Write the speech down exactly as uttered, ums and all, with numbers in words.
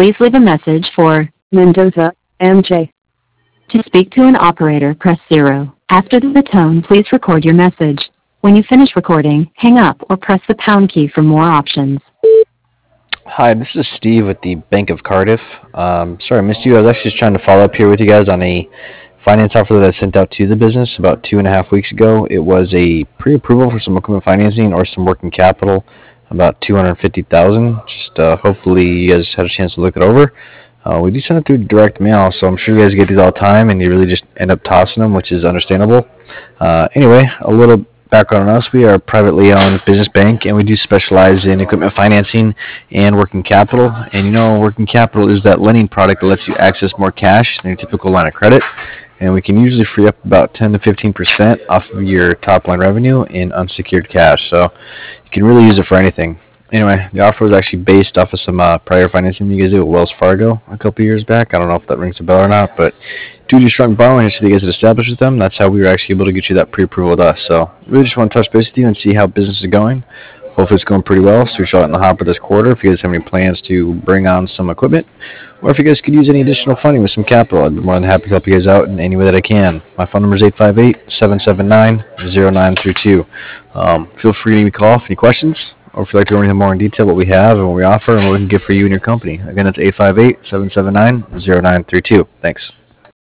Please leave a message for Mendoza, M J. To speak to an operator, press zero. After the tone, please record your message. When you finish recording, hang up or press the pound key for more options. Hi, this is Steve with the Bank of Cardiff. Um, sorry, I missed you. I was actually just trying to follow up here with you guys on a finance offer that I sent out to the business about two and a half weeks ago. It was a pre-approval for some equipment financing or some working capital, about two hundred fifty thousand dollars. Just uh, hopefully you guys had a chance to look it over. Uh, we do send it through direct mail, so I'm sure you guys get these all the time, and you really just end up tossing them, which is understandable. Uh, anyway, a little background on us. We are a privately owned business bank, and we do specialize in equipment financing and working capital. And you know, working capital is that lending product that lets you access more cash than your typical line of credit. And we can usually free up about ten to fifteen percent off of your top line revenue in unsecured cash. So you can really use it for anything. Anyway, the offer was actually based off of some uh, prior financing you guys did with Wells Fargo a couple years back. I don't know if that rings a bell or not, but due to strong borrowing history you guys had established with them, that's how we were actually able to get you that pre-approval with us. So really just want to touch base with you and see how business is going. Hopefully it's going pretty well, so we shot in the hopper this quarter. If you guys have any plans to bring on some equipment, or if you guys could use any additional funding with some capital, I'd be more than happy to help you guys out in any way that I can. My phone number is eight five eight, seven seven nine, zero nine three two. Um, feel free to give me a call if any questions, or if you'd like to go into more in detail what we have and what we offer and what we can get for you and your company. Again, it's eight five eight, seven seven nine, zero nine three two. Thanks.